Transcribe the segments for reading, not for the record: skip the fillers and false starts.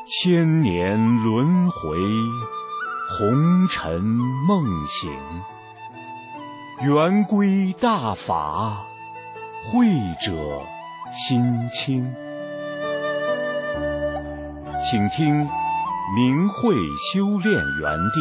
千年轮回，红尘梦醒。圆规大法，慧者心清。请听明慧修炼园地。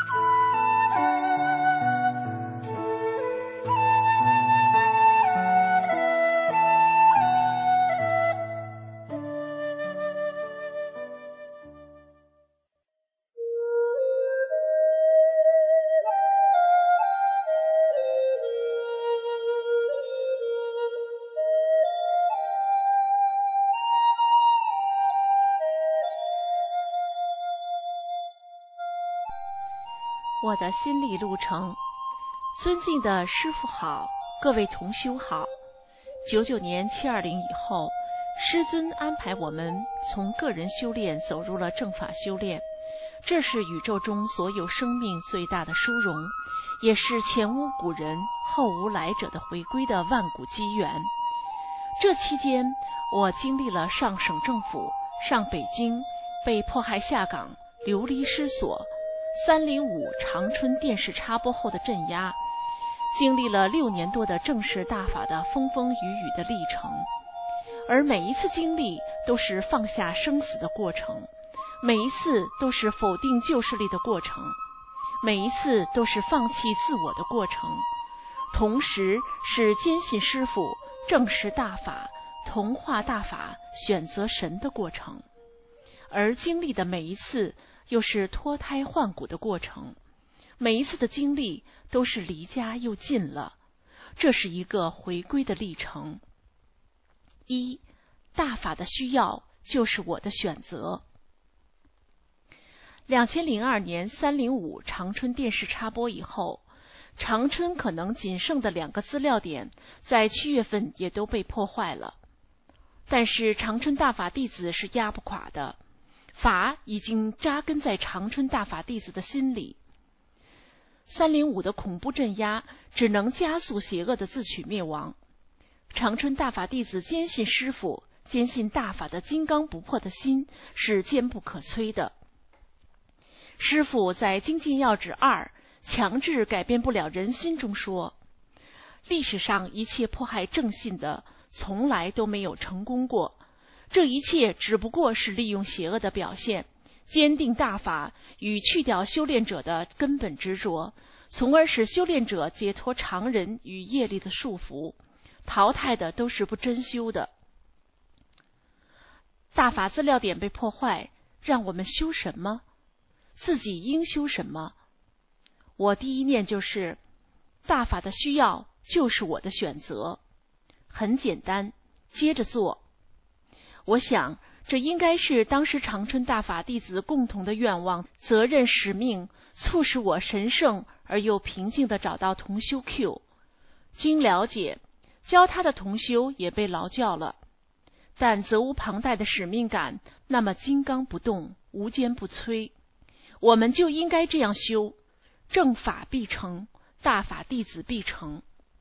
我的心理路程，尊敬的师父好，各位同修好。99年720以后，师尊安排我们从个人修炼走入了正法修炼，这是宇宙中所有生命最大的殊荣，也是前无古人后无来者的回归的万古机缘。这期间，我经历了上省政府、上北京、被迫害下岗、流离失所，305长春电视插播后的镇压，经历了6年多的正式大法的风风雨雨的历程，而每一次经历都是放下生死的过程，每一次都是否定旧势力的过程，每一次都是放弃自我的过程，同时是坚信师父、证实大法、同化大法、选择神的过程，而经历的每一次又是脱胎换骨的过程，每一次的经历都是离家又近了，这是一个回归的历程。一，大法的需要就是我的选择。2002年305长春电视插播以后，长春可能仅剩的2个资料点在7月份也都被破坏了，但是长春大法弟子是压不垮的，法已经扎根在长春大法弟子的心里。305的恐怖镇压只能加速邪恶的自取灭亡。长春大法弟子坚信师父、坚信大法的金刚不破的心是坚不可摧的。师父在《精进要旨2》强制改变不了人心中说，历史上一切迫害正信的从来都没有成功过，这一切只不过是利用邪恶的表现，坚定大法与去掉修炼者的根本执着，从而使修炼者解脱常人与业力的束缚，淘汰的都是不真修的。大法资料点被破坏，让我们修什么？自己应修什么？我第一念就是，大法的需要就是我的选择。很简单，接着做。我想，这应该是当时长春大法弟子共同的愿望、责任、使命，促使我神圣而又平静地找到同修 Q。经了解，教他的同修也被劳教了，但责无旁贷的使命感，那么金刚不动，无坚不摧。我们就应该这样修，正法必成，大法弟子必成。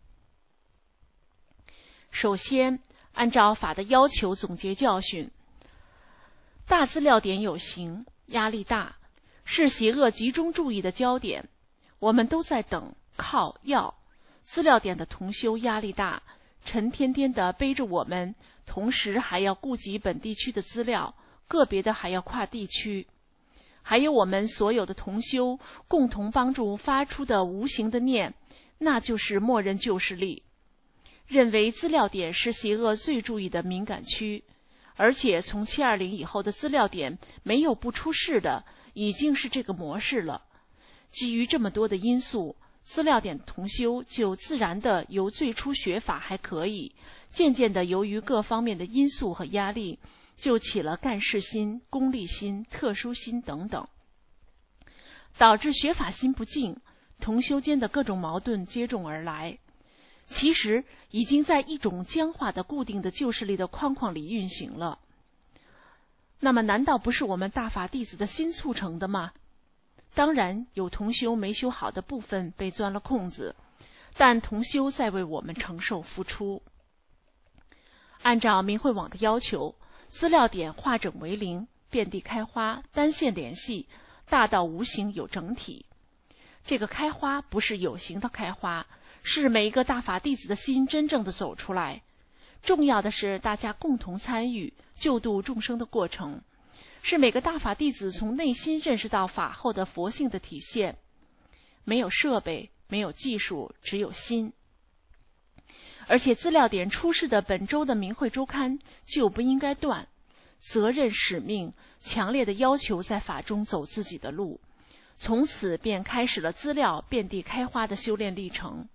首先，按照法的要求总结教训。大资料点有形，压力大，是邪恶集中注意的焦点。我们都在等、靠、要。资料点的同修压力大，沉甸甸地背着我们，同时还要顾及本地区的资料，个别的还要跨地区。还有我们所有的同修共同帮助发出的无形的念，那就是默认旧势力。认为资料点是邪恶最注意的敏感区，而且从720以后的资料点没有不出事的，已经是这个模式了。基于这么多的因素，资料点同修就自然的由最初学法还可以，渐渐的由于各方面的因素和压力，就起了干事心、功利心、特殊心等等，导致学法心不静，同修间的各种矛盾接踵而来。其实已经在一种僵化的固定的旧势力的框框里运行了。那么难道不是我们大法弟子的心促成的吗？当然有同修没修好的部分被钻了空子，但同修在为我们承受付出。按照明慧网的要求，资料点化整为零， 遍地开花，单线联系，大到无形有整体。这个开花不是有形的开花，是每一个大法弟子的心真正的走出来。重要的是大家共同参与救度众生的过程，是每个大法弟子从内心认识到法后的佛性的体现。没有设备，没有技术，只有心。而且资料点出示的本周的明慧周刊就不应该断，责任使命强烈的要求在法中走自己的路，从此便开始了资料遍地开花的修炼历程。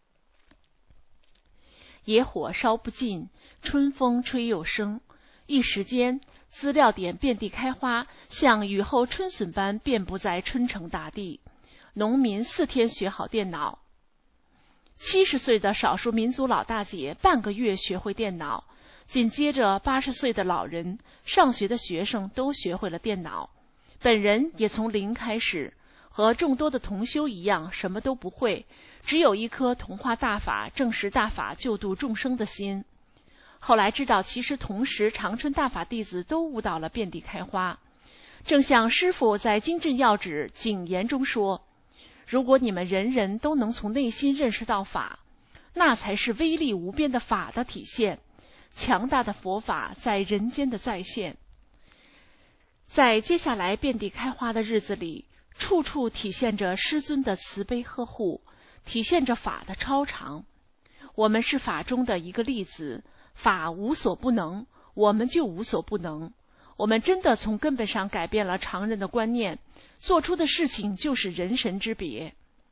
野火烧不尽，春风吹又生，一时间资料点遍地开花，像雨后春笋般遍布在春城大地。农民4天学好电脑，70岁的少数民族老大姐半个月学会电脑，紧接着80岁的老人、上学的学生都学会了电脑，本人也从零开始，和众多的同修一样什么都不会，只有一颗同化大法、证实大法、救度众生的心。后来知道，其实同时长春大法弟子都悟到了遍地开花。正像师父在精进要旨谨言中说，如果你们人人都能从内心认识到法，那才是威力无边的法的体现，强大的佛法在人间的再现。在接下来遍地开花的日子里，处处体现着师尊的慈悲呵护，体现着法的超常。我们是法中的一个粒子，法无所不能，我们就无所不能。我们真的从根本上改变了常人的观念，做出的事情就是人神之别。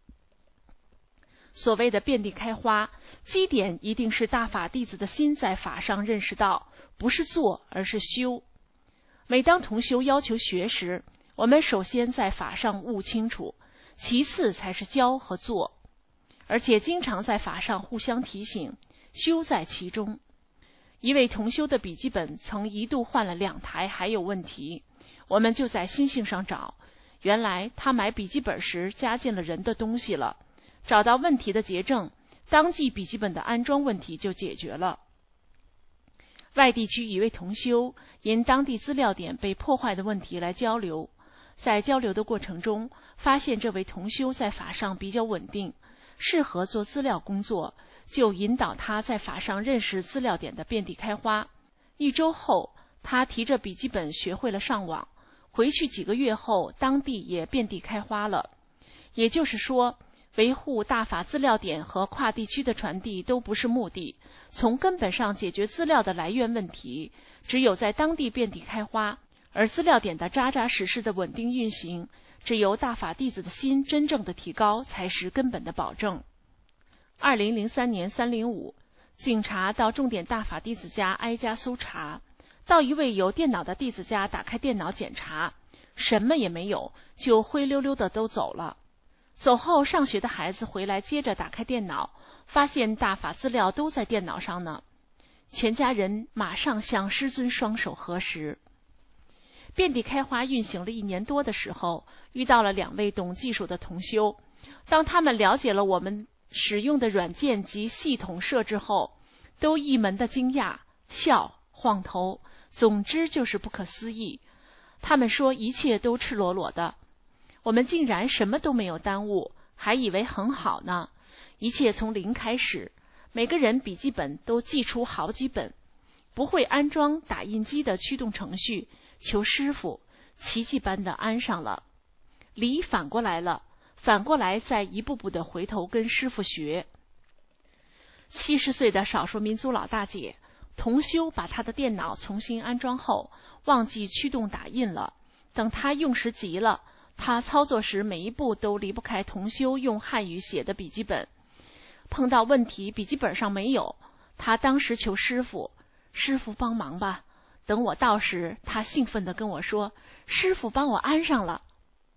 所谓的遍地开花，基点一定是大法弟子的心在法上认识到，不是做，而是修。每当同修要求学时，我们首先在法上悟清楚，其次才是教和做，而且经常在法上互相提醒，修在其中。一位同修的笔记本曾一度换了2台，还有问题，我们就在心性上找，原来他买笔记本时加进了人的东西了，找到问题的结症，当即笔记本的安装问题就解决了。外地区一位同修因当地资料点被破坏的问题来交流，在交流的过程中，发现这位同修在法上比较稳定，适合做资料工作，就引导他在法上认识资料点的遍地开花。1周后，他提着笔记本学会了上网，回去几个月后，当地也遍地开花了。也就是说，维护大法资料点和跨地区的传递都不是目的，从根本上解决资料的来源问题，只有在当地遍地开花，而资料点的扎扎实实的稳定运行，只有大法弟子的心真正的提高，才是根本的保证。2003年305，警察到重点大法弟子家挨家搜查，到一位有电脑的弟子家打开电脑检查，什么也没有，就灰溜溜的都走了。走后上学的孩子回来接着打开电脑，发现大法资料都在电脑上呢。全家人马上向师尊双手合十。遍地开花运行了1年多的时候，遇到了2位懂技术的同修。当他们了解了我们使用的软件及系统设置后，都一门的惊讶、笑、晃头，总之就是不可思议。他们说一切都赤裸裸的，我们竟然什么都没有耽误，还以为很好呢。一切从零开始，每个人笔记本都寄出好几本，不会安装打印机的驱动程序，求师傅奇迹般的安上了。理反过来了，反过来再一步步的回头跟师傅学。70岁的少数民族老大姐同修把她的电脑重新安装后，忘记驱动打印了。等她用时急了，她操作时每一步都离不开同修用汉语写的笔记本。碰到问题笔记本上没有，她当时求师傅，师傅帮忙吧。等我到时，她兴奋地跟我说，师傅帮我安上了。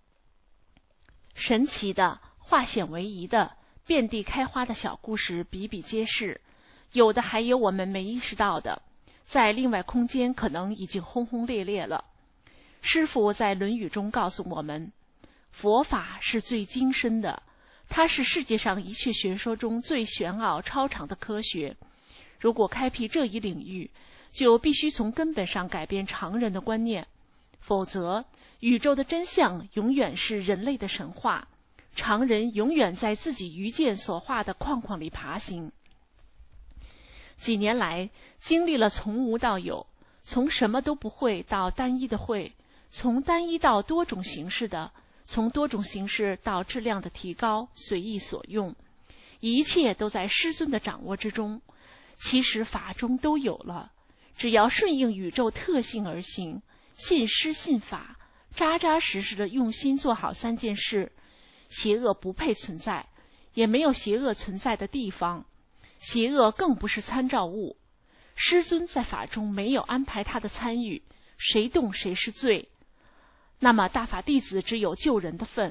神奇的、化险为夷的、遍地开花的小故事比比皆是，有的还有我们没意识到的，在另外空间可能已经轰轰烈烈了。师父在《论语》中告诉我们，佛法是最精深的，它是世界上一切学说中最玄奥超常的科学。如果开辟这一领域，就必须从根本上改变常人的观念。 否则宇宙的真相永远是人类的神话，常人永远在自己愚见所画的框框里爬行。几年来，经历了从无到有，从什么都不会到单一的会，从单一到多种形式的，从多种形式到质量的提高，随意所用，一切都在师尊的掌握之中。其实法中都有了，只要顺应宇宙特性而行，信师信法，扎扎实实的用心做好3件事，邪恶不配存在，也没有邪恶存在的地方，邪恶更不是参照物。师尊在法中没有安排他的参与，谁动谁是罪。那么大法弟子只有救人的份。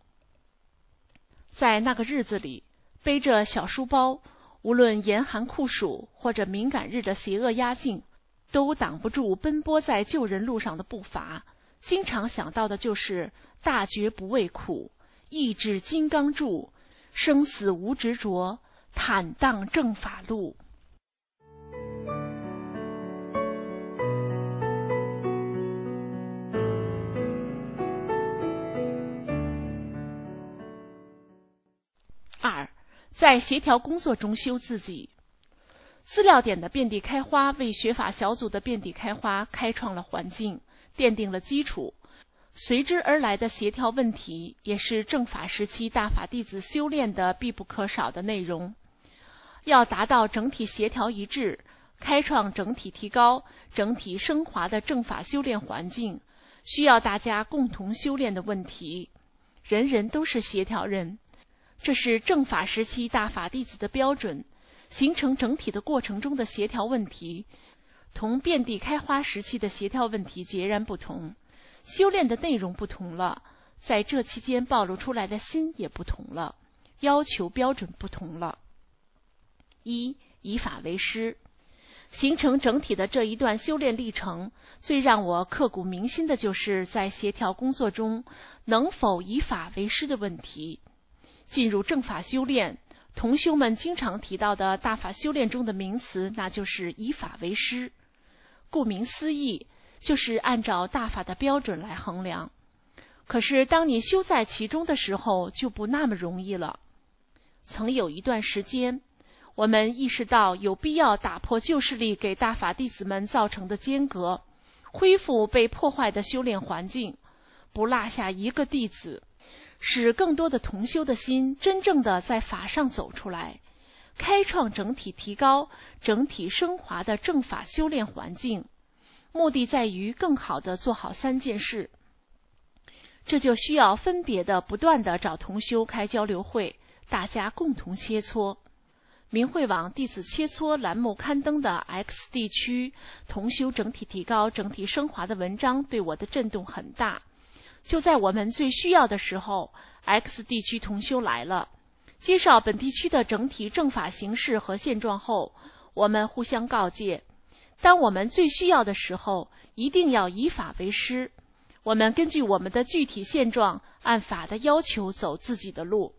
在那个日子里，背着小书包，无论严寒酷暑或者敏感日的邪恶压境，都挡不住奔波在救人路上的步伐。经常想到的就是大觉不畏苦，意志金刚柱，生死无执着，坦荡正法路。2，在协调工作中修自己。资料点的遍地开花为学法小组的遍地开花开创了环境，奠定了基础。随之而来的协调问题，也是正法时期大法弟子修炼的必不可少的内容。要达到整体协调一致，开创整体提高、整体升华的正法修炼环境，需要大家共同修炼的问题。人人都是协调人，这是正法时期大法弟子的标准。形成整体的过程中的协调问题，同遍地开花时期的协调问题截然不同。修炼的内容不同了，在这期间暴露出来的心也不同了，要求标准不同了。1，以法为师。形成整体的这一段修炼历程，最让我刻骨铭心的就是在协调工作中能否以法为师的问题。进入正法修炼，同修们经常提到的大法修炼中的名词，那就是以法为师。顾名思义，就是按照大法的标准来衡量。可是当你修在其中的时候，就不那么容易了。曾有一段时间，我们意识到有必要打破旧势力给大法弟子们造成的间隔，恢复被破坏的修炼环境，不落下一个弟子，使更多的同修的心真正的在法上走出来，开创整体提高、整体升华的正法修炼环境，目的在于更好的做好3件事。这就需要分别的不断的找同修开交流会，大家共同切磋。明慧网弟子切磋栏目刊登的 X 地区同修整体提高、整体升华的文章对我的震动很大。就在我们最需要的时候， X 地区同修来了，介绍本地区的整体正法形势和现状后，我们互相告诫，当我们最需要的时候，一定要以法为师，我们根据我们的具体现状，按法的要求走自己的路。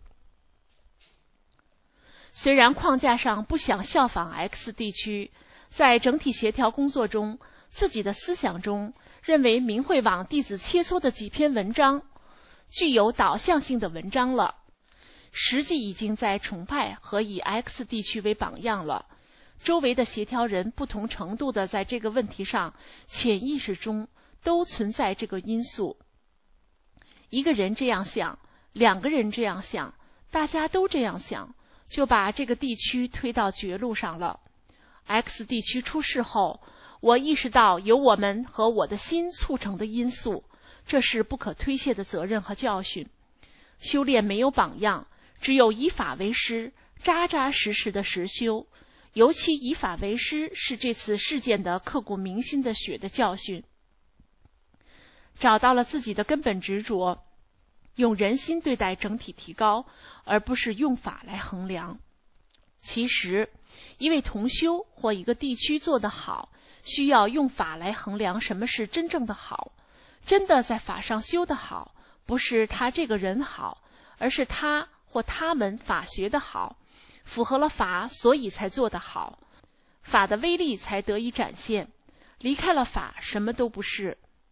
虽然框架上不想效仿 X 地区，在整体协调工作中，自己的思想中认为明慧网弟子切磋的几篇文章具有导向性的文章了，实际已经在崇拜和以 X 地区为榜样了。周围的协调人不同程度的在这个问题上潜意识中都存在这个因素。一个人这样想，2个人这样想，大家都这样想，就把这个地区推到绝路上了。X 地区出事后，我意识到有我们和我的心促成的因素，这是不可推卸的责任和教训。修炼没有榜样，只有以法为师，扎扎实实的实修。尤其以法为师是这次事件的刻骨铭心的血的教训。找到了自己的根本执着，用人心对待整体提高，而不是用法来衡量。其实，一位同修或一个地区做得好，需要用法来衡量什么是真正的好。真的在法上修得好，不是他这个人好，而是他或他们法学得好，符合了法，所以才做得好，法的威力才得以展现。离开了法，什么都不是。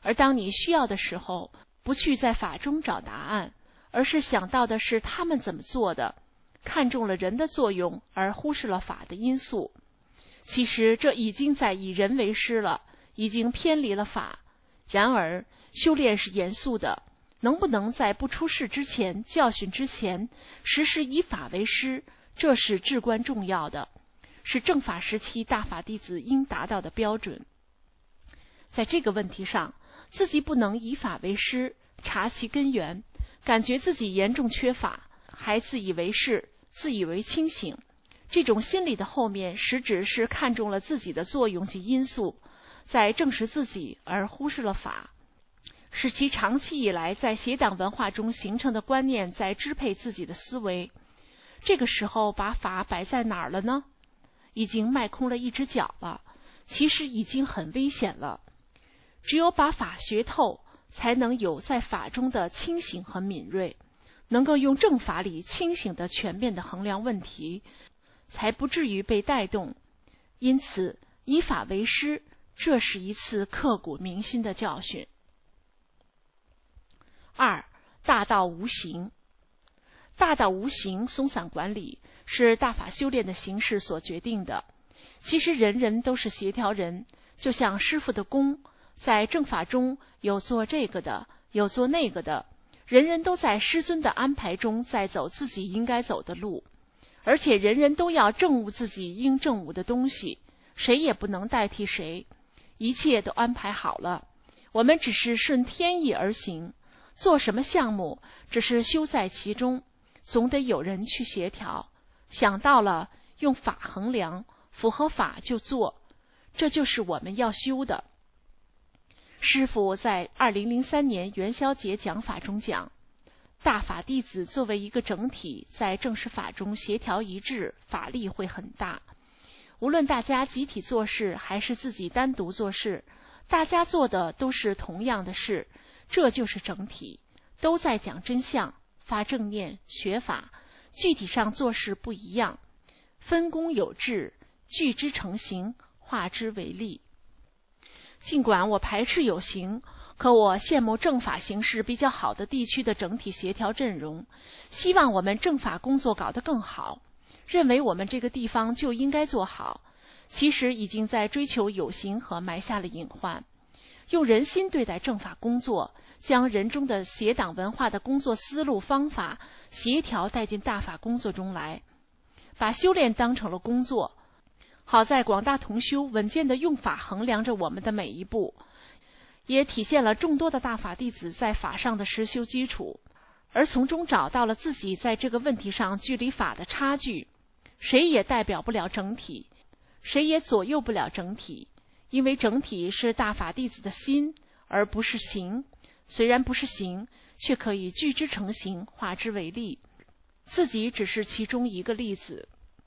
而当你需要的时候，不去在法中找答案，而是想到的是他们怎么做的，看重了人的作用，而忽视了法的因素。其实这已经在以人为师了，已经偏离了法。然而修炼是严肃的，能不能在不出事之前、教训之前，时时以法为师，这是至关重要的，是正法时期大法弟子应达到的标准。在这个问题上，自己不能以法为师，查其根源，感觉自己严重缺法，还自以为是，自以为清醒。这种心理的后面，实质是看重了自己的作用及因素，在证实自己而忽视了法，使其长期以来在邪党文化中形成的观念在支配自己的思维。这个时候把法摆在哪儿了呢？已经迈空了一只脚了，其实已经很危险了。只有把法学透，才能有在法中的清醒和敏锐，能够用正法里清醒的全面的衡量问题，才不至于被带动。因此以法为师，这是一次刻骨铭心的教训。2. 大道无形。大道无形松散管理是大法修炼的形式所决定的。其实人人都是协调人，就像师父的功，在正法中有做这个的，有做那个的，人人都在师尊的安排中在走自己应该走的路，而且人人都要证悟自己应证悟的东西，谁也不能代替谁，一切都安排好了，我们只是顺天意而行，做什么项目只是修在其中，总得有人去协调，想到了用法衡量，符合法就做，这就是我们要修的。师父在2003年元宵节讲法中讲，大法弟子作为一个整体，在正式法中协调一致，法力会很大。无论大家集体做事还是自己单独做事，大家做的都是同样的事，这就是整体，都在讲真相，发正念，学法，具体上做事不一样，分工有致，聚之成形，化之为力。尽管我排斥有形，可我羡慕正法形势比较好的地区的整体协调阵容，希望我们正法工作搞得更好，认为我们这个地方就应该做好，其实已经在追求有形和埋下了隐患。用人心对待正法工作，将人中的邪党文化的工作思路方法协调带进大法工作中来，把修炼当成了工作。好在广大同修稳健地用法衡量着我们的每一步，也体现了众多的大法弟子在法上的实修基础，而从中找到了自己在这个问题上距离法的差距。谁也代表不了整体，谁也左右不了整体，因为整体是大法弟子的心，而不是形。虽然不是形，却可以聚之成形，化之为力。自己只是其中一个例子。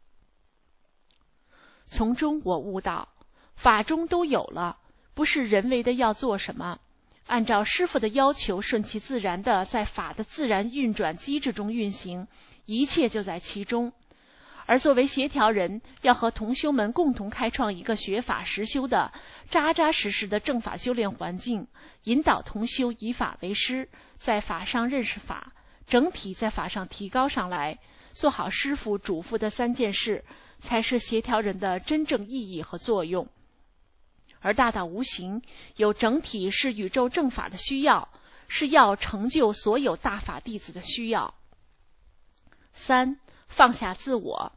从中我悟到，法中都有了，不是人为的要做什么，按照师父的要求，顺其自然的在法的自然运转机制中运行，一切就在其中。而作为协调人，要和同修们共同开创一个学法实修的扎扎实实的正法修炼环境，引导同修以法为师，在法上认识法，整体在法上提高上来，做好师父嘱咐的3件事，才是协调人的真正意义和作用。而大道无形，有整体是宇宙正法的需要，是要成就所有大法弟子的需要。3. 放下自我。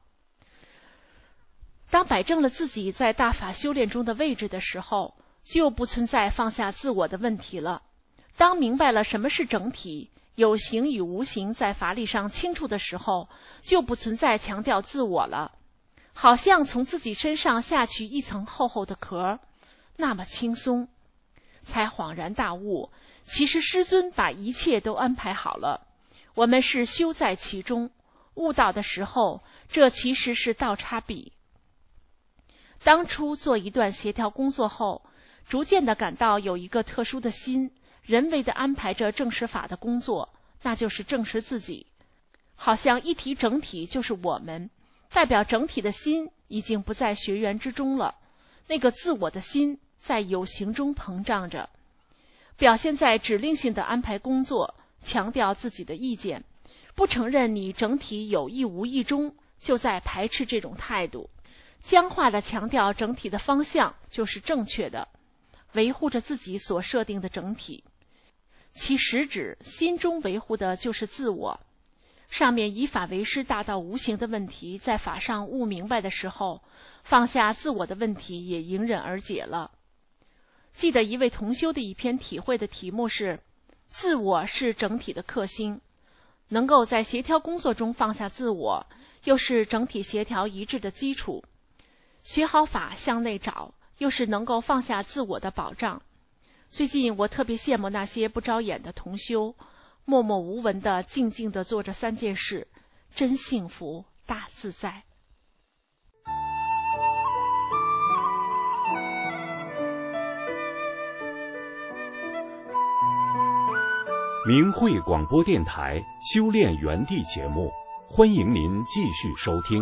当摆正了自己在大法修炼中的位置的时候，就不存在放下自我的问题了。当明白了什么是整体，有形与无形在法理上清楚的时候，就不存在强调自我了。好像从自己身上下去一层厚厚的壳，那么轻松，才恍然大悟，其实师尊把一切都安排好了，我们是修在其中，悟到的时候，这其实是倒插笔。当初做一段协调工作后，逐渐地感到有一个特殊的心，人为地安排着证实法的工作，那就是证实自己。好像一提整体就是我们，代表整体的心已经不在学员之中了，那个自我的心在有形中膨胀着。 表现在指令性的安排工作，强调自己的意见，不承认你整体有意无意中就在排斥这种态度，僵化地强调整体的方向就是正确的，维护着自己所设定的整体，其实质心中维护的就是自我。上面以法为师大到无形的问题，在法上悟明白的时候，放下自我的问题也迎刃而解了。记得一位同修的一篇体会的题目是自我是整体的克星，能够在协调工作中放下自我，又是整体协调一致的基础。学好法向内找，又是能够放下自我的保障。最近我特别羡慕那些不着眼的同修，默默无闻地静静地做着3件事，真幸福大自在。 明慧广播电台修炼园地节目，欢迎您继续收听。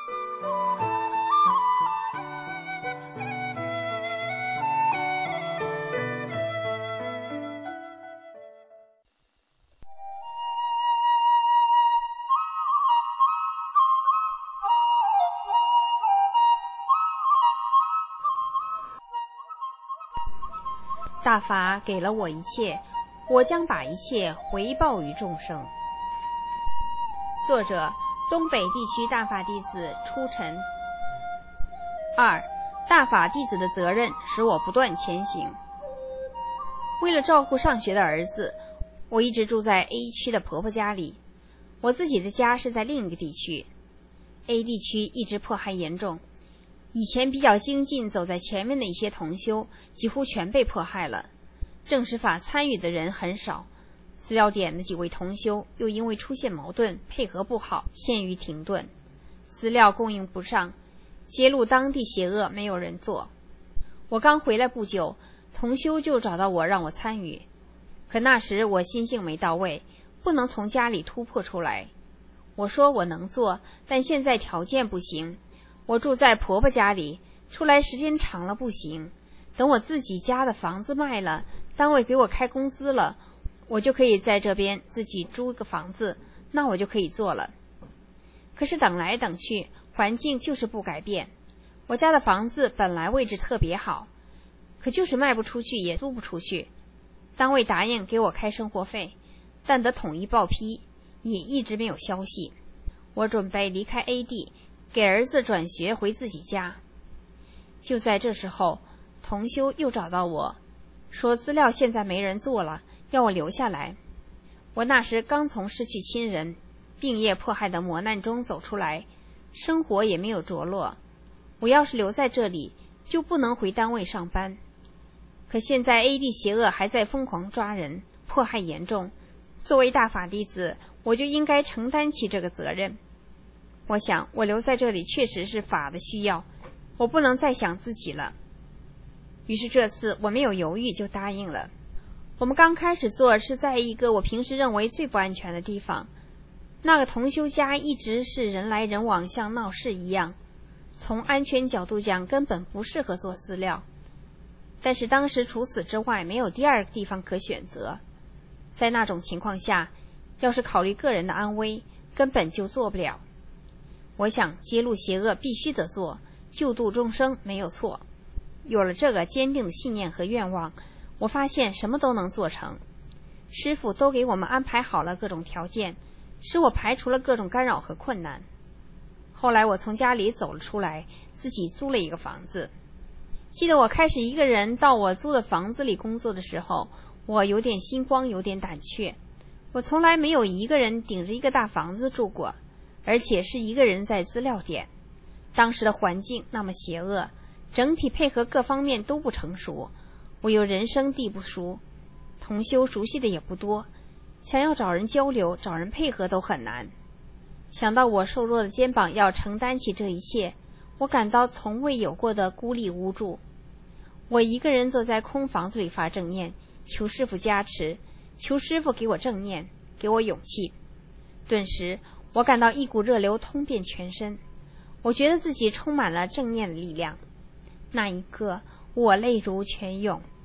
大法给了我一切，我将把一切回报于众生。作者：东北地区大法弟子初晨。2. 大法弟子的责任使我不断前行。为了照顾上学的儿子，我一直住在 A 区的婆婆家里，我自己的家是在另一个地区。A 地区一直迫害严重，以前比较精进走在前面的一些同修几乎全被迫害了，正实法参与的人很少，资料点的几位同修又因为出现矛盾配合不好陷于停顿，资料供应不上，揭露当地邪恶没有人做。我刚回来不久，同修就找到我让我参与，可那时我心性没到位，不能从家里突破出来。我说我能做，但现在条件不行，我住在婆婆家里，出来时间长了不行，等我自己家的房子卖了，单位给我开工资了，我就可以在这边自己租个房子，那我就可以做了。可是等来等去，环境就是不改变。我家的房子本来位置特别好，可就是卖不出去也租不出去。单位答应给我开生活费，但得统一报批，也一直没有消息。我准备离开 A 地，给儿子转学回自己家。就在这时候，同修又找到我，说资料现在没人做了，要我留下来。我那时刚从失去亲人、病业迫害的磨难中走出来，生活也没有着落。我要是留在这里，就不能回单位上班。可现在 A 地邪恶还在疯狂抓人，迫害严重。作为大法弟子，我就应该承担起这个责任。我想，我留在这里确实是法的需要，我不能再想自己了。于是这次我没有犹豫就答应了。我们刚开始做是在一个我平时认为最不安全的地方，那个同修家一直是人来人往，像闹市一样，从安全角度讲根本不适合做饲料。但是当时除此之外没有第二个地方可选择，在那种情况下，要是考虑个人的安危，根本就做不了。我想揭露邪恶必须得做，救度众生没有错。有了这个坚定的信念和愿望，我发现什么都能做成。师父都给我们安排好了各种条件，使我排除了各种干扰和困难。后来我从家里走了出来，自己租了一个房子。记得我开始一个人到我租的房子里工作的时候，我有点心慌，有点胆怯。我从来没有一个人顶着一个大房子住过，而且是一个人在资料点。当时的环境那么邪恶，整体配合各方面都不成熟，我又人生地不熟，同修熟悉的也不多，想要找人交流、找人配合都很难。想到我瘦弱的肩膀要承担起这一切，我感到从未有过的孤立无助。我一个人坐在空房子里发正念，求师父加持，求师父给我正念，给我勇气。顿时我感到一股热流通遍全身，我觉得自己充满了正念的力量。那一刻我泪如泉涌。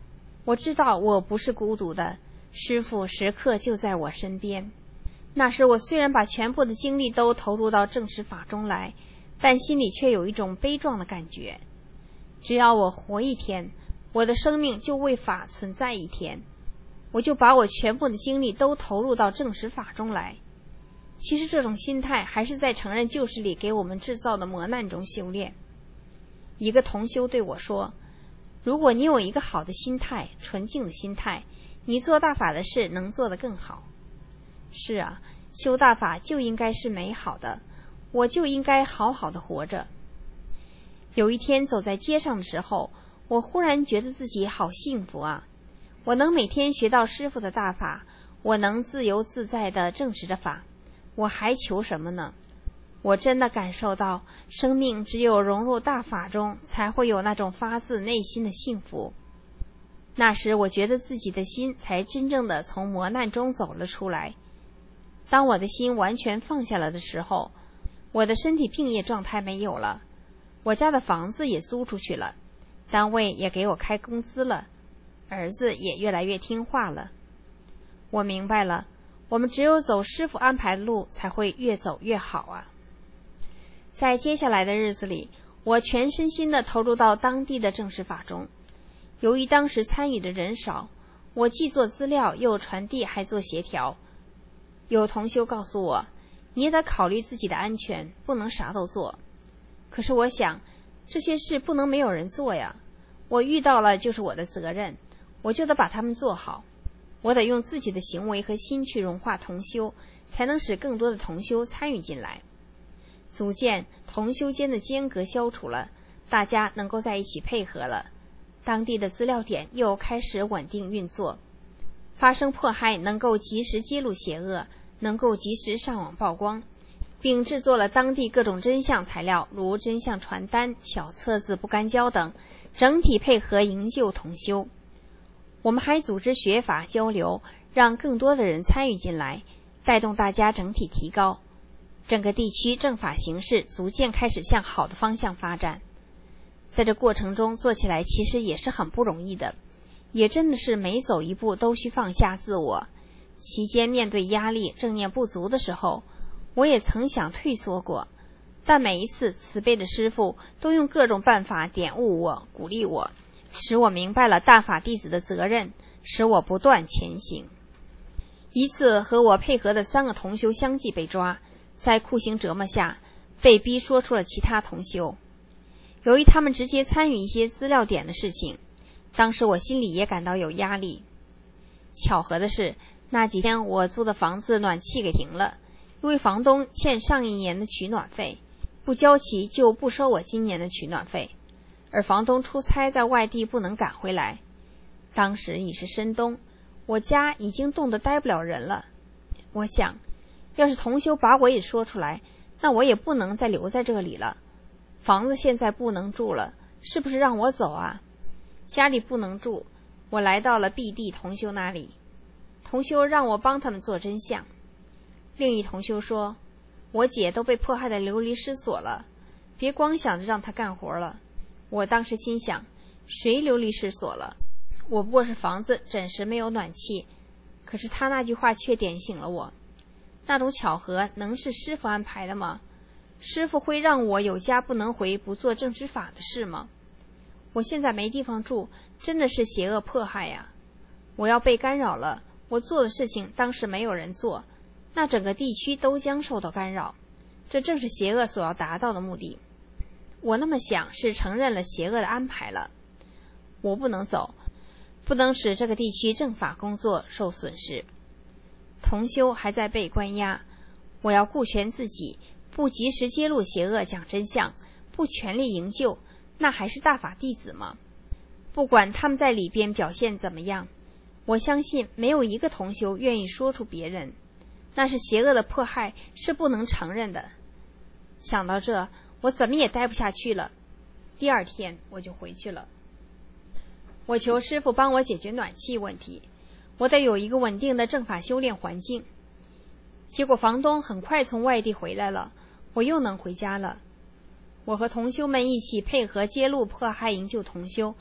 我知道我不是孤独的，师父时刻就在我身边。那时我虽然把全部的精力都投入到正实法中来，但心里却有一种悲壮的感觉。只要我活一天，我的生命就为法存在一天，我就把我全部的精力都投入到正实法中来。其实这种心态还是在承认旧世里给我们制造的磨难中修炼。一个同修对我说，如果你有一个好的心态，纯净的心态，你做大法的事能做得更好。是啊，修大法就应该是美好的，我就应该好好的活着。有一天走在街上的时候，我忽然觉得自己好幸福啊！我能每天学到师父的大法，我能自由自在地正实着法，我还求什么呢？我真的感受到，生命只有融入大法中，才会有那种发自内心的幸福。那时我觉得自己的心才真正的从磨难中走了出来。当我的心完全放下了的时候，我的身体病业状态没有了，我家的房子也租出去了，单位也给我开工资了，儿子也越来越听话了。我明白了，我们只有走师父安排的路，才会越走越好啊。在接下来的日子里，我全身心地投入到当地的正实法中。由于当时参与的人少，我既做资料又传递还做协调。有同修告诉我，你也得考虑自己的安全，不能啥都做。可是我想，这些事不能没有人做呀，我遇到了就是我的责任，我就得把它们做好。我得用自己的行为和心去融化同修，才能使更多的同修参与进来。逐渐同修间的间隔消除了，大家能够在一起配合了，当地的资料点又开始稳定运作，发生迫害能够及时揭露邪恶，能够及时上网曝光，并制作了当地各种真相材料，如真相传单、小册子、不干胶等，整体配合营救同修。我们还组织学法交流，让更多的人参与进来，带动大家整体提高。整个地区正法形势逐渐开始向好的方向发展。在这过程中做起来其实也是很不容易的，也真的是每走一步都需放下自我。期间面对压力、正念不足的时候，我也曾想退缩过，但每一次慈悲的师父都用各种办法点悟我、鼓励我，使我明白了大法弟子的责任，使我不断前行。一次和我配合的3个同修相继被抓，在酷刑折磨下被逼说出了其他同修。由于他们直接参与一些资料点的事情，当时我心里也感到有压力。巧合的是，那几天我租的房子暖气给停了，因为房东欠上一年的取暖费，不交齐就不收我今年的取暖费，而房东出差在外地不能赶回来。当时已是深冬，我家已经冻得待不了人了。我想，要是同修把我也说出来，那我也不能再留在这里了。房子现在不能住了，是不是让我走啊？家里不能住，我来到了毕地同修那里，同修让我帮他们做真相。另一同修说，我姐都被迫害得流离失所了，别光想着让她干活了。我当时心想，谁流离失所了？我不过是房子暂时没有暖气，可是他那句话却点醒了我。那种巧合能是师父安排的吗？师父会让我有家不能回，不做正知法的事吗？我现在没地方住，真的是邪恶迫害呀！我要被干扰了，我做的事情当时没有人做，那整个地区都将受到干扰，这正是邪恶所要达到的目的。我那么想是承认了邪恶的安排了。我不能走，不能使这个地区正法工作受损失。同修还在被关押，我要顾全自己，不及时揭露邪恶讲真相，不全力营救，那还是大法弟子吗？不管他们在里边表现怎么样，我相信没有一个同修愿意说出别人，那是邪恶的迫害，是不能承认的。想到这，我怎么也待不下去了。第2天我就回去了。我求师父帮我解决暖气问题，我得有一个稳定的正法修炼环境。结果房东很快从外地回来了，我又能回家了。我和同修们一起配合揭露迫害营救同修，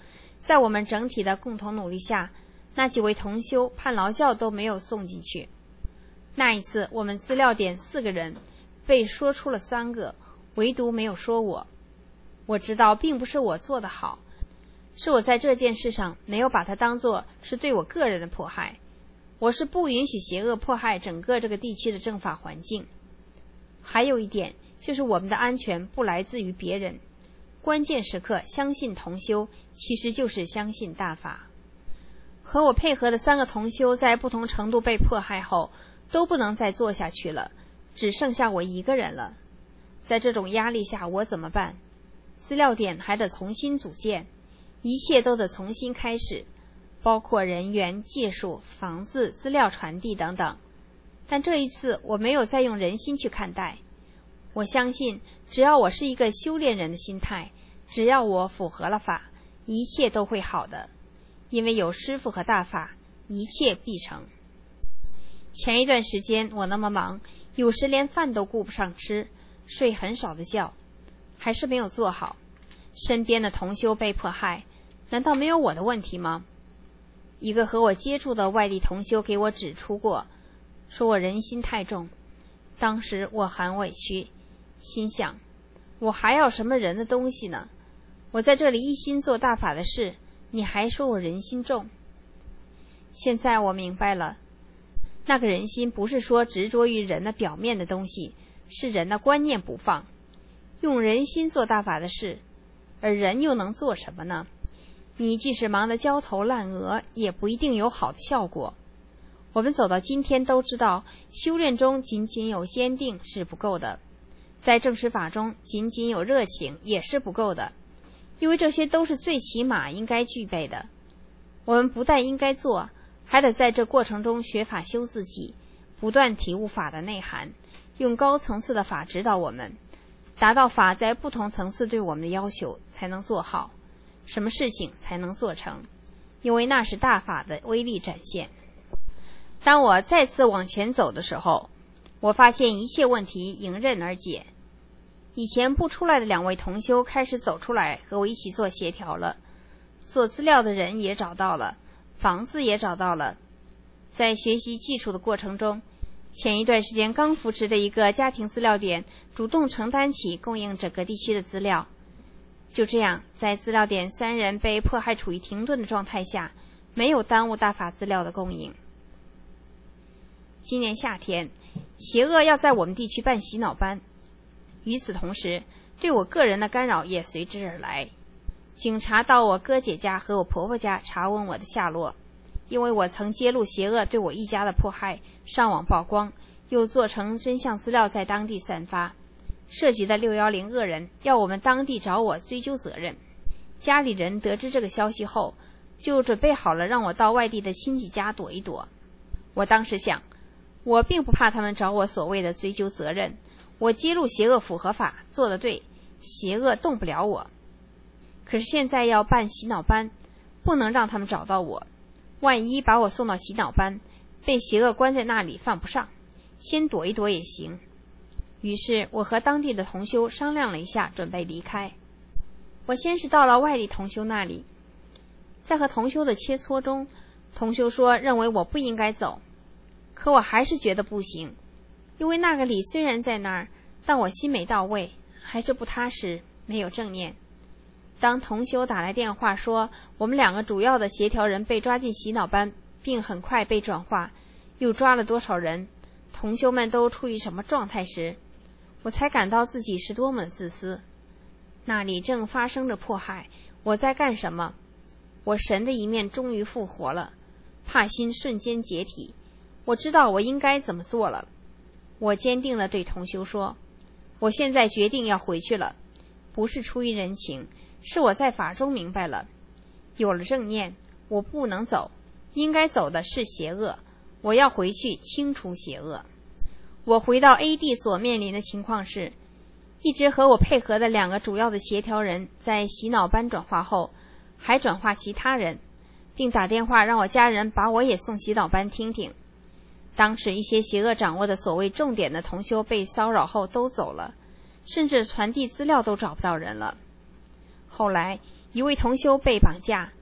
在我们整体的共同努力下，那几位同修判劳教都没有送进去。那一次我们资料点4个人，被说出了3个，唯独没有说我。我知道并不是我做得好，是我在这件事上没有把它当作是对我个人的迫害。我是不允许邪恶迫害整个这个地区的正法环境。还有一点，就是我们的安全不来自于别人。关键时刻相信同修，其实就是相信大法。和我配合的3个同修在不同程度被迫害后，都不能再做下去了，只剩下我一个人了。在这种压力下，我怎么办？资料点还得重新组建，一切都得重新开始，包括人员、技术、房子、资料传递等等。但这一次我没有再用人心去看待。我相信只要我是一个修炼人的心态，只要我符合了法，一切都会好的。因为有师父和大法，一切必成。前一段时间我那么忙，有时连饭都顾不上吃，睡很少的觉，还是没有做好。身边的同修被迫害，难道没有我的问题吗？一个和我接触的外地同修给我指出过，说我人心太重。当时我很委屈，心想我还要什么人的东西呢？我在这里一心做大法的事，你还说我人心重。现在我明白了，那个人心不是说执着于人的表面的东西，是人的观念不放，用人心做大法的事。而人又能做什么呢？你即使忙得焦头烂额，也不一定有好的效果。我们走到今天都知道，修炼中仅仅有坚定是不够的，在正实法中仅仅有热情也是不够的，因为这些都是最起码应该具备的。我们不但应该做，还得在这过程中学法修自己，不断体悟法的内涵，用高层次的法指导我们，达到法在不同层次对我们的要求，才能做好，什么事情才能做成，因为那是大法的威力展现。当我再次往前走的时候，我发现一切问题迎刃而解。以前不出来的2位同修开始走出来，和我一起做协调了，做资料的人也找到了，房子也找到了。在学习技术的过程中，前一段时间刚扶持的一个家庭资料点主动承担起供应整个地区的资料。就这样，在资料点3人被迫害处于停顿的状态下，没有耽误大法资料的供应。今年夏天，邪恶要在我们地区办洗脑班，与此同时，对我个人的干扰也随之而来。警察到我哥姐家和我婆婆家查问我的下落，因为我曾揭露邪恶对我一家的迫害，上网曝光，又做成真相资料在当地散发，涉及的610恶人要我们当地找我追究责任。家里人得知这个消息后，就准备好了让我到外地的亲戚家躲一躲。我当时想，我并不怕他们找我所谓的追究责任，我揭露邪恶符合法，做得对，邪恶动不了我。可是现在要办洗脑班，不能让他们找到我，万一把我送到洗脑班，被邪恶关在那里犯不上，先躲一躲也行。于是我和当地的同修商量了一下，准备离开。我先是到了外地同修那里，在和同修的切磋中，同修说认为我不应该走，可我还是觉得不行，因为那个理虽然在那儿，但我心没到位，还是不踏实，没有正念。当同修打来电话说我们2个主要的协调人被抓进洗脑班，并很快被转化，又抓了多少人，同修们都处于什么状态时，我才感到自己是多么自私。那里正发生着迫害，我在干什么？我神的一面终于复活了，怕心瞬间解体，我知道我应该怎么做了。我坚定地对同修说，我现在决定要回去了，不是出于人情，是我在法中明白了，有了正念，我不能走，应该走的是邪恶，我要回去清除邪恶。我回到 A 地所面临的情况是，一直和我配合的2个主要的协调人在洗脑班转化后，还转化其他人，并打电话让我家人把我也送洗脑班听听。当时一些邪恶掌握的所谓重点的同修被骚扰后都走了，甚至传递资料都找不到人了。后来一位同修被绑架，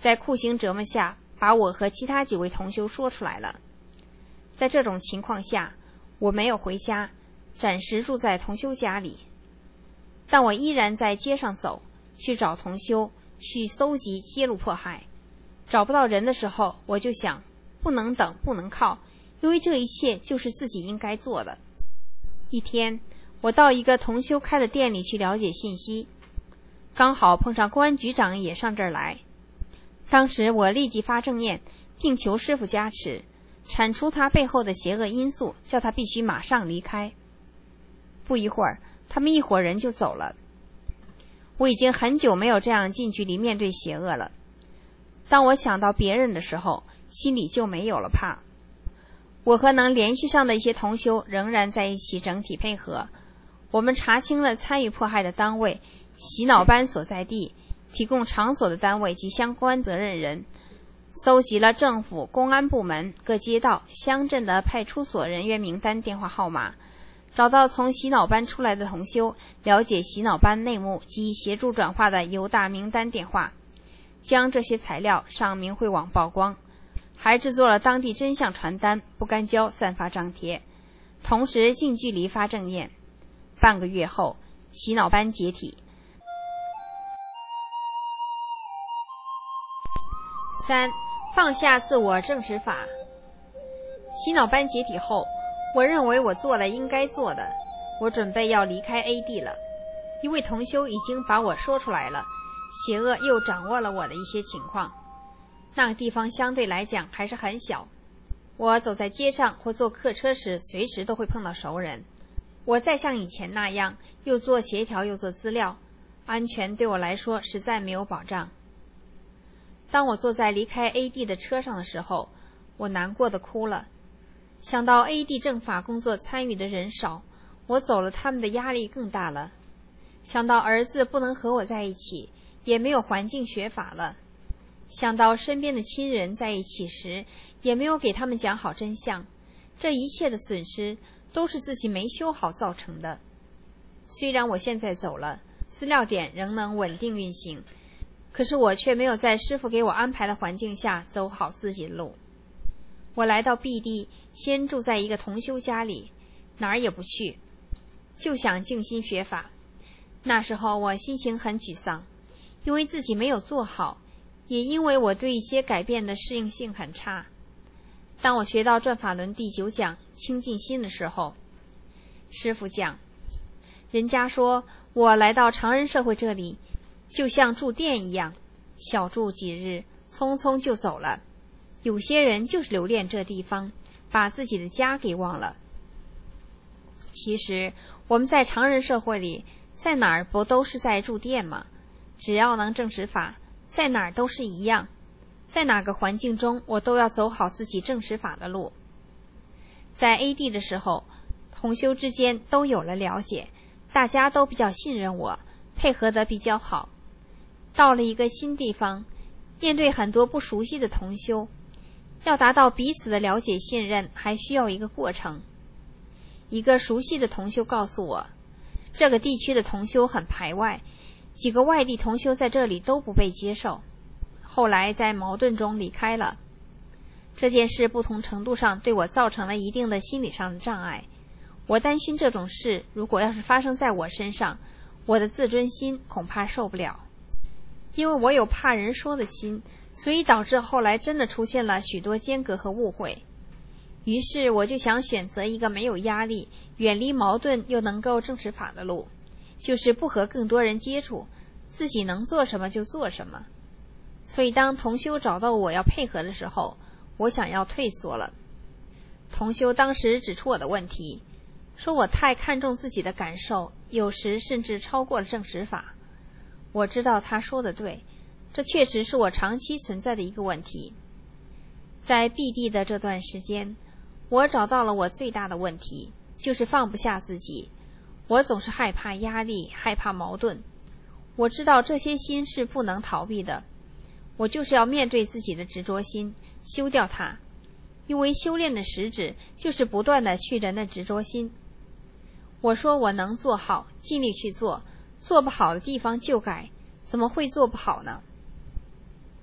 在酷刑折磨下，把我和其他几位同修说出来了。在这种情况下，我没有回家，暂时住在同修家里。但我依然在街上走，去找同修，去搜集揭露迫害。找不到人的时候，我就想，不能等，不能靠，因为这一切就是自己应该做的。一天，我到一个同修开的店里去了解信息，刚好碰上公安局长也上这儿来。当时我立即发正念，并求师父加持，铲除他背后的邪恶因素，叫他必须马上离开。不一会儿，他们一伙人就走了。我已经很久没有这样近距离面对邪恶了。当我想到别人的时候，心里就没有了怕。我和能联系上的一些同修仍然在一起整体配合。我们查清了参与迫害的单位、洗脑班所在地、提供场所的单位及相关责任人，搜集了政府、公安部门、各街道、乡镇的派出所人员名单、电话号码，找到从洗脑班出来的同修，了解洗脑班内幕及协助转化的犹大名单电话，将这些材料上明慧网曝光，还制作了当地真相传单、不干胶散发张贴，同时近距离发正念。半个月后，洗脑班解体。3. 放下自我正直法。洗脑班解体后，我认为我做了应该做的，我准备要离开 AD 了。一位同修已经把我说出来了，邪恶又掌握了我的一些情况。那个地方相对来讲还是很小，我走在街上或坐客车时，随时都会碰到熟人。我再像以前那样，又做协调又做资料，安全对我来说实在没有保障。当我坐在离开 AD 的车上的时候，我难过的哭了。想到 AD 正法工作参与的人少，我走了，他们的压力更大了。想到儿子不能和我在一起，也没有环境学法了。想到身边的亲人在一起时，也没有给他们讲好真相，这一切的损失都是自己没修好造成的。虽然我现在走了，资料点仍能稳定运行，可是我却没有在师父给我安排的环境下走好自己的路。我来到 B 地，先住在一个同修家里，哪儿也不去，就想静心学法。那时候我心情很沮丧，因为自己没有做好，也因为我对一些改变的适应性很差。当我学到转法轮第9讲清净心的时候，师父讲，人家说我来到常人社会这里就像住店一样，小住几日，匆匆就走了。有些人就是留恋这地方，把自己的家给忘了。其实我们在常人社会里，在哪儿不都是在住店吗？只要能证实法，在哪儿都是一样。在哪个环境中，我都要走好自己证实法的路。在 AD 的时候，同修之间都有了了解，大家都比较信任我，配合得比较好。到了一个新地方，面对很多不熟悉的同修，要达到彼此的了解信任，还需要一个过程。一个熟悉的同修告诉我，这个地区的同修很排外，几个外地同修在这里都不被接受，后来在矛盾中离开了。这件事不同程度上对我造成了一定的心理上的障碍。我担心这种事如果要是发生在我身上，我的自尊心恐怕受不了。因为我有怕人说的心，所以导致后来真的出现了许多间隔和误会。于是我就想选择一个没有压力、远离矛盾又能够证实法的路，就是不和更多人接触，自己能做什么就做什么。所以当同修找到我要配合的时候，我想要退缩了。同修当时指出我的问题，说我太看重自己的感受，有时甚至超过了证实法。我知道他说的对，这确实是我长期存在的一个问题。在 B 地的这段时间，我找到了我最大的问题，就是放不下自己。我总是害怕压力，害怕矛盾。我知道这些心是不能逃避的，我就是要面对自己的执着心，修掉它。因为修炼的实质就是不断的去人的执着心。我说我能做好，尽力去做，做不好的地方就改，怎么会做不好呢？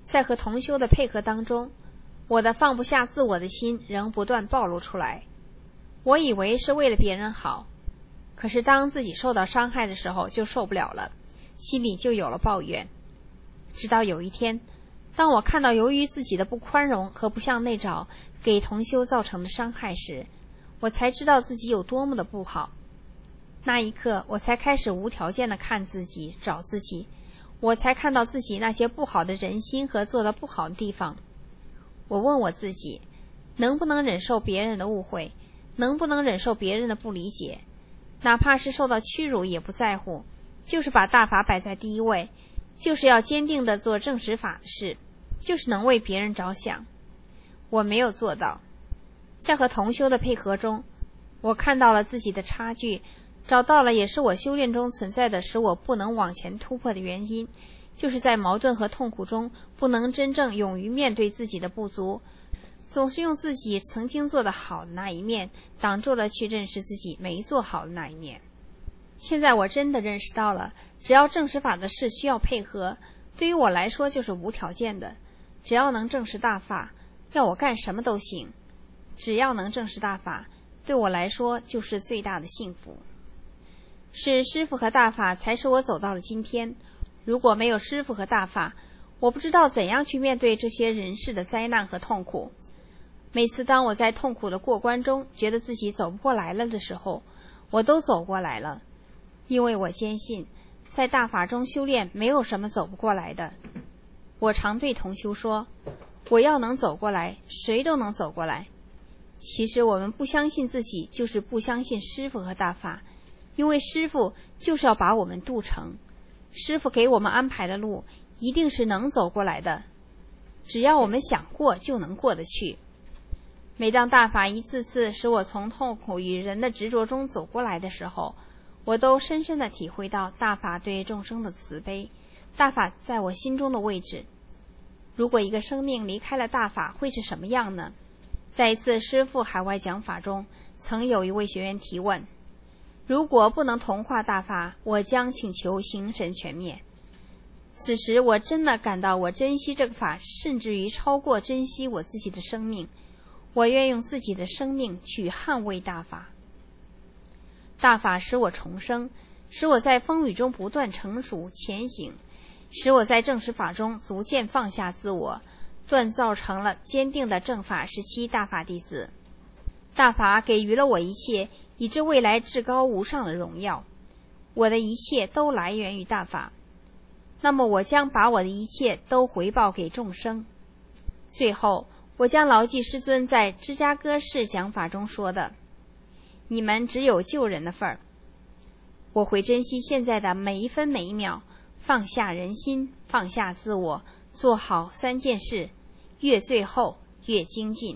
在和同修的配合当中，我的放不下自我的心仍不断暴露出来。我以为是为了别人好，可是当自己受到伤害的时候就受不了了，心里就有了抱怨。直到有一天，当我看到由于自己的不宽容和不向内找给同修造成的伤害时，我才知道自己有多么的不好。那一刻，我才开始无条件的看自己，找自己，我才看到自己那些不好的人心和做得不好的地方。我问我自己，能不能忍受别人的误会，能不能忍受别人的不理解，哪怕是受到屈辱也不在乎，就是把大法摆在第一位，就是要坚定地做正实法的事，就是能为别人着想。我没有做到。在和同修的配合中，我看到了自己的差距，找到了也是我修炼中存在的使我不能往前突破的原因，就是在矛盾和痛苦中不能真正勇于面对自己的不足，总是用自己曾经做得好的那一面挡住了去认识自己没做好的那一面。现在我真的认识到了，只要正实法的事需要配合，对于我来说就是无条件的。只要能正视大法，要我干什么都行。只要能正视大法，对我来说就是最大的幸福。是师父和大法才使我走到了今天。如果没有师父和大法，我不知道怎样去面对这些人世的灾难和痛苦。每次当我在痛苦的过关中觉得自己走不过来了的时候，我都走过来了，因为我坚信在大法中修炼没有什么走不过来的。我常对同修说，我要能走过来，谁都能走过来。其实我们不相信自己，就是不相信师父和大法，因为师父就是要把我们渡成，师父给我们安排的路一定是能走过来的，只要我们想过就能过得去。每当大法一次次使我从痛苦与人的执着中走过来的时候，我都深深地体会到大法对众生的慈悲，大法在我心中的位置。如果一个生命离开了大法，会是什么样呢？在一次师父海外讲法中，曾有一位学员提问，如果不能同化大法，我将请求形神全灭。此时我真的感到我珍惜这个法，甚至于超过珍惜我自己的生命。我愿用自己的生命去捍卫大法。大法使我重生，使我在风雨中不断成熟前行，使我在正实法中逐渐放下自我，锻造成了坚定的正法17大法弟子。大法给予了我一切，以致未来至高无上的荣耀。我的一切都来源于大法，那么我将把我的一切都回报给众生。最后，我将牢记师尊在芝加哥市讲法中说的，你们只有救人的份儿。我会珍惜现在的每一分每一秒，放下人心，放下自我，做好3件事，越最后越精进。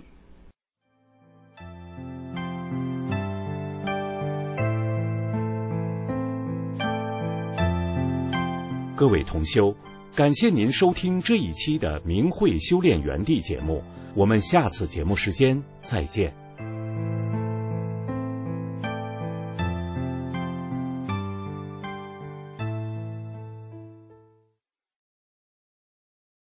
各位同修，感谢您收听这一期的明慧修炼园地节目，我们下次节目时间再见。